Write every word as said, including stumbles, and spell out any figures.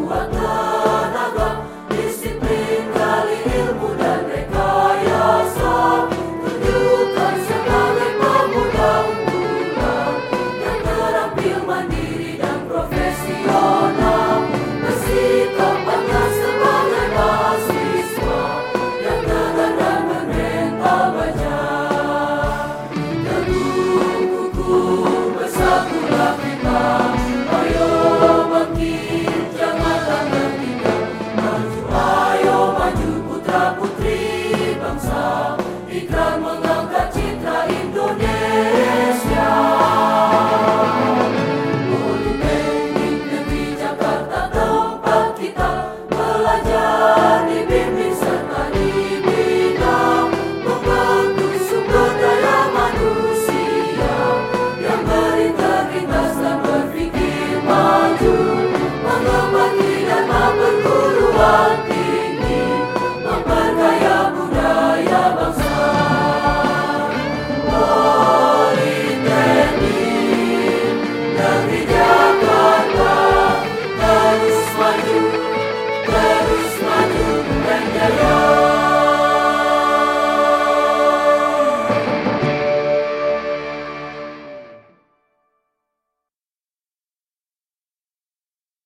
kuat tenaga, disiplin kali ilmu dan rekayasa. Tunjukkan sebagai pemuda unggulan yang terampil, mandiri dan profesional. Bersikap bangga sebagai mahasiswa yang tegar dan mental baja. Teguh kuku bersatulah kita, ayo bangkit janganlah bertingkah. Maju ayo maju putra putri bangsa, ikrar mengangkat citra Indonesia. Politeknik Negeri Jakarta tempat kita belajar, dibimbing serta dibina, membentuk sumber daya manusia yang berintegritas dan berpikir maju, mengemban dana perguruan tinggi, memperdaya budaya bangsa. Politeknik Negeri Jakarta terus maju.